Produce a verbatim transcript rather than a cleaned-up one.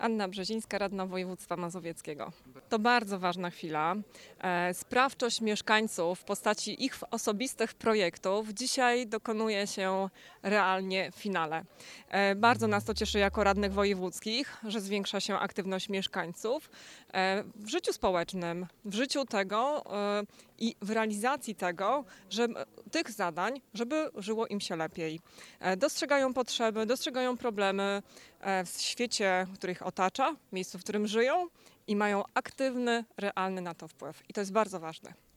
Anna Brzezińska, radna województwa mazowieckiego. To bardzo ważna chwila. E, Sprawczość mieszkańców w postaci ich osobistych projektów dzisiaj dokonuje się realnie w finale. E, Bardzo nas to cieszy jako radnych wojewódzkich, że zwiększa się aktywność mieszkańców e, w życiu społecznym, w życiu tego e, i w realizacji tego, że tych zadań, żeby żyło im się lepiej. E, Dostrzegają potrzeby, dostrzegają problemy e, w świecie, który ich otacza, w miejscu, w którym żyją i mają aktywny, realny na to wpływ. I to jest bardzo ważne.